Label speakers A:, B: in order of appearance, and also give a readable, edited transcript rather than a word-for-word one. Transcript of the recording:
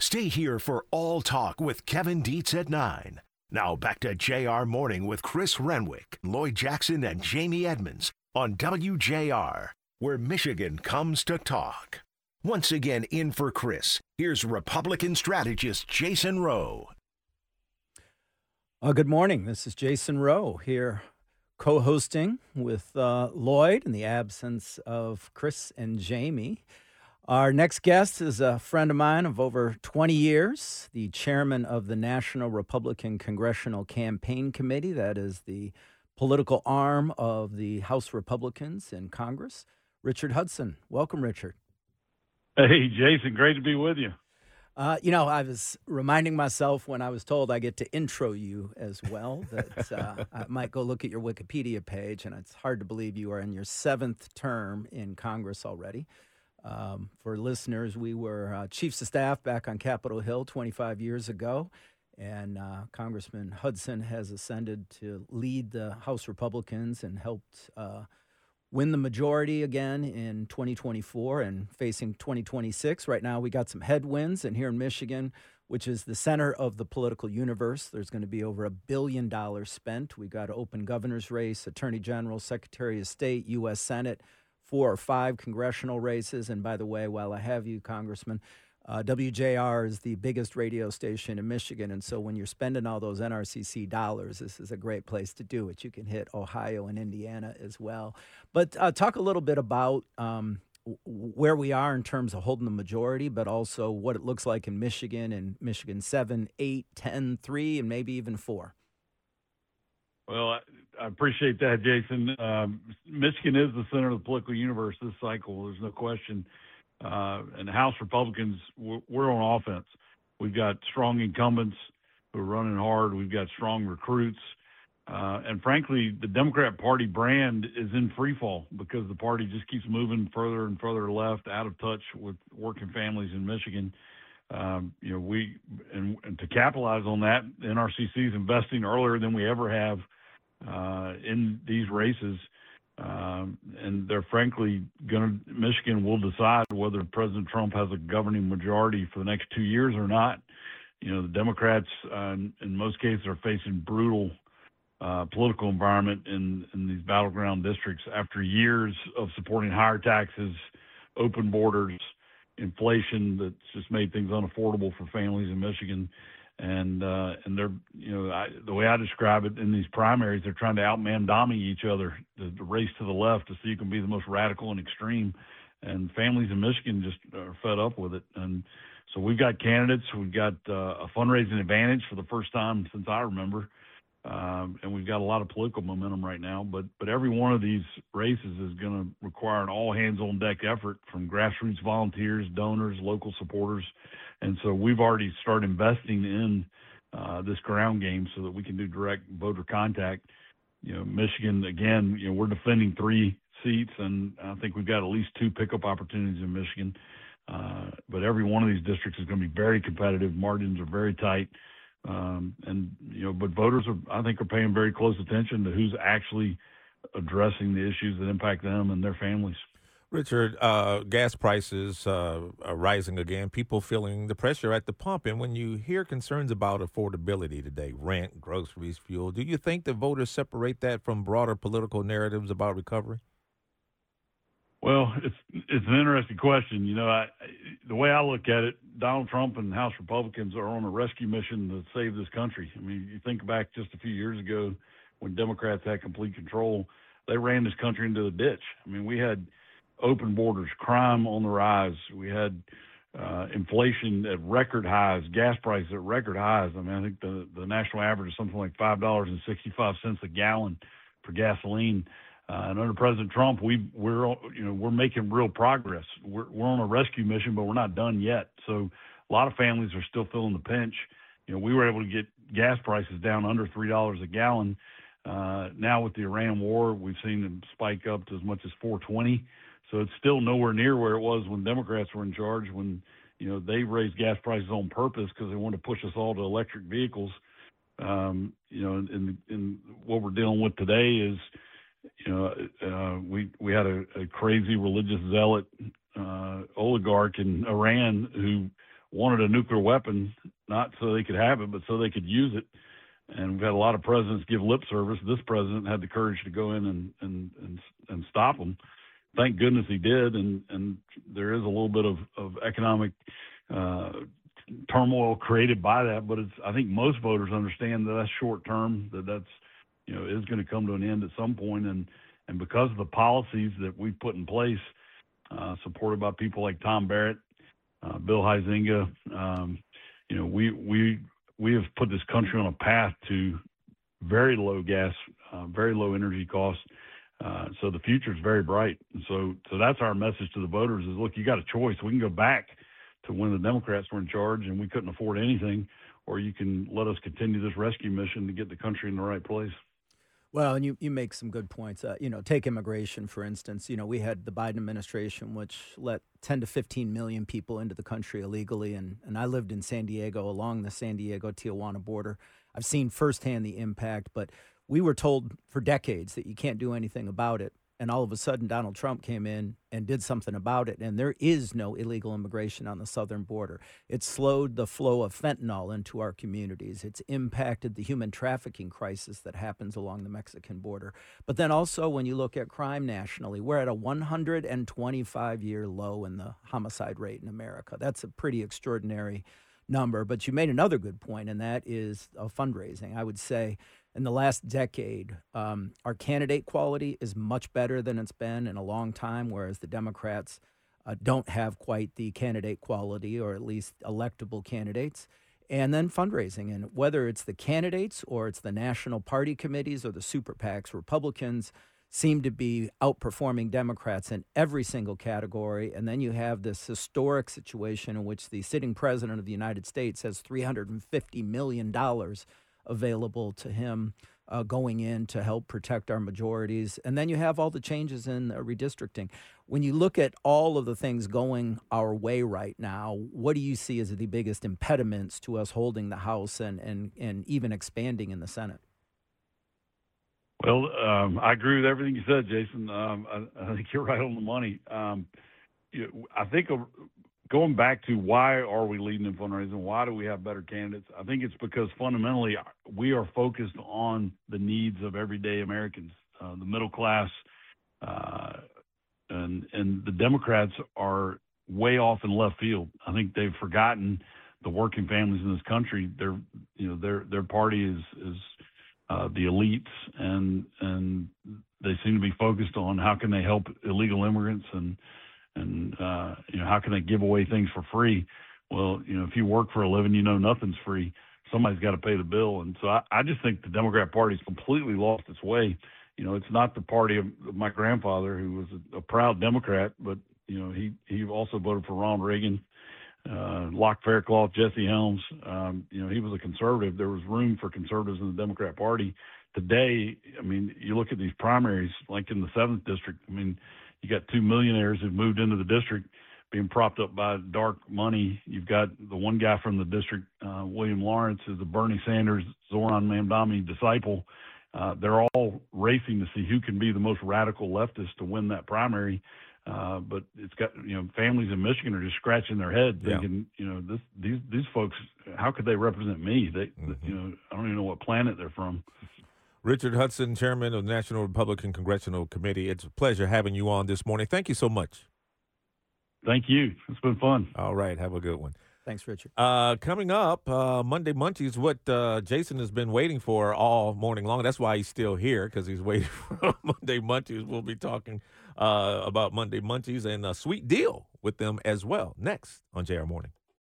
A: Stay here for All Talk with Kevin Dietz at 9. Now back to JR Morning with Chris Renwick, Lloyd Jackson, and Jamie Edmonds on WJR, where Michigan comes to talk. Once again in for Chris, here's Republican strategist Jason Rowe.
B: Good morning. This is Jason Rowe here co-hosting with Lloyd in the absence of Chris and Jamie. Our next guest is a friend of mine of over 20 years, the chairman of the National Republican Congressional Campaign Committee. That is the political arm of the House Republicans in Congress. Richard Hudson. Welcome, Richard.
C: Hey, Jason. Great to be with you.
B: I was reminding myself when I was told I get to intro you as well that I might go look at your Wikipedia page, and it's hard to believe you are in your 7th term in Congress already. For listeners, we were chiefs of staff back on Capitol Hill 25 years ago, and Congressman Hudson has ascended to lead the House Republicans and helped win the majority again in 2024 and facing 2026. Right now, we got some headwinds, and here in Michigan, which is the center of the political universe, there's going to be over $1 billion spent. We got an open governor's race, attorney general, secretary of state, U.S. Senate, 4 or 5 congressional races. And by the way, while I have you, Congressman, WJR is the biggest radio station in Michigan. And so when you're spending all those NRCC dollars, this is a great place to do it. You can hit Ohio and Indiana as well. But talk a little bit about where we are in terms of holding the majority, but also what it looks like in Michigan and Michigan 7, 8, 10, 3, and maybe even 4.
C: Well, I appreciate that, Jason. Michigan is the center of the political universe this cycle. There's no question. And the House Republicans, we're on offense. We've got strong incumbents who are running hard. We've got strong recruits. And frankly, the Democrat Party brand is in free fall because the party just keeps moving further and further left, out of touch with working families in Michigan. And to capitalize on that, NRCC is investing earlier than we ever have in these races. And they're frankly Michigan will decide whether President Trump has a governing majority for the next 2 years or not. The Democrats, in most cases, are facing brutal political environment in these battleground districts after years of supporting higher taxes, open borders, inflation that's just made things unaffordable for families in Michigan. And they're, the way I describe it in these primaries, they're trying to out-Mamdami each other, the race to the left to see who can be the most radical and extreme. And families in Michigan just are fed up with it. And so we've got candidates. We've got a fundraising advantage for the first time since I remember. And we've got a lot of political momentum right now. But every one of these races is going to require an all-hands-on-deck effort from grassroots volunteers, donors, local supporters. And so we've already started investing in this ground game so that we can do direct voter contact. Michigan, again, we're defending 3 seats, and I think we've got at least 2 pickup opportunities in Michigan. But every one of these districts is going to be very competitive. Margins are very tight. But voters I think are paying very close attention to who's actually addressing the issues that impact them and their families.
D: Richard, gas prices are rising again, people feeling the pressure at the pump. And when you hear concerns about affordability today, rent, groceries, fuel, do you think the voters separate that from broader political narratives about recovery?
C: Well, it's an interesting question. The way I look at it, Donald Trump and House Republicans are on a rescue mission to save this country. I mean, you think back just a few years ago when Democrats had complete control, they ran this country into the ditch. I mean, we had open borders, crime on the rise. We had inflation at record highs, gas prices at record highs. I mean, I think the national average is something like $5.65 a gallon for gasoline. And under President Trump, we're making real progress. We're on a rescue mission, but we're not done yet. So a lot of families are still feeling the pinch. We were able to get gas prices down under $3 a gallon. Now with the Iran war, we've seen them spike up to as much as $4.20. So it's still nowhere near where it was when Democrats were in charge, when they raised gas prices on purpose because they wanted to push us all to electric vehicles. And what we're dealing with today is, we had a crazy religious zealot oligarch in Iran who wanted a nuclear weapon, not so they could have it, but so they could use it. And we've had a lot of presidents give lip service. This president had the courage to go in and stop them. Thank goodness he did. And there is a little bit of economic turmoil created by that, but I think most voters understand that that's short term, that's is going to come to an end at some point. And because of the policies that we've put in place, supported by people like Tom Barrett, Bill Huizenga, we have put this country on a path to very low gas, very low energy costs. So the future is very bright. And so that's our message to the voters is, look, you got a choice. We can go back to when the Democrats were in charge and we couldn't afford anything, or you can let us continue this rescue mission to get the country in the right place.
B: Well, and you make some good points. Take immigration, for instance. We had the Biden administration, which let 10 to 15 million people into the country illegally. And I lived in San Diego, along the San Diego-Tijuana border. I've seen firsthand the impact, but we were told for decades that you can't do anything about it. And all of a sudden, Donald Trump came in and did something about it. And there is no illegal immigration on the southern border. It's slowed the flow of fentanyl into our communities. It's impacted the human trafficking crisis that happens along the Mexican border. But then also, when you look at crime nationally, we're at a 125-year low in the homicide rate in America. That's a pretty extraordinary number. But you made another good point, and that is fundraising. I would say in the last decade, our candidate quality is much better than it's been in a long time, whereas the Democrats don't have quite the candidate quality, or at least electable candidates. And then fundraising, and whether it's the candidates or it's the national party committees or the super PACs, Republicans seem to be outperforming Democrats in every single category. And then you have this historic situation in which the sitting president of the United States has $350 million available to him going in to help protect our majorities. And then you have all the changes in redistricting. When you look at all of the things going our way right now, what do you see as the biggest impediments to us holding the House and even expanding in the Senate?
C: Well, I agree with everything you said, Jason. I think you're right on the money. I think going back to why are we leading in fundraising, why do we have better candidates? I think it's because fundamentally we are focused on the needs of everyday Americans, the middle class, and the Democrats are way off in left field. I think they've forgotten the working families in this country. Their party is the elites, and they seem to be focused on how can they help illegal immigrants and how can they give away things for free? Well, if you work for a living, nothing's free. Somebody's got to pay the bill. And so I just think the Democrat Party's completely lost its way. It's not the party of my grandfather, who was a proud Democrat, but, he also voted for Ronald Reagan, Locke Faircloth, Jesse Helms. He was a conservative. There was room for conservatives in the Democrat Party. Today, you look at these primaries, like in the 7th district, you got two millionaires who've moved into the district being propped up by dark money. You've got the one guy from the district, William Lawrence, is a Bernie Sanders, Zoran Mamdani disciple. They're all racing to see who can be the most radical leftist to win that primary. But it's got, families in Michigan are just scratching their head thinking, these folks, how could they represent me? I don't even know what planet they're from.
D: Richard Hudson, chairman of the National Republican Congressional Committee. It's a pleasure having you on this morning. Thank you so much.
C: Thank you. It's been fun.
D: All right. Have a good one.
B: Thanks, Richard.
D: Coming up, Monday Munchies, what Jason has been waiting for all morning long. That's why he's still here, because he's waiting for Monday Munchies. We'll be talking about Monday Munchies and a sweet deal with them as well next on JR Morning.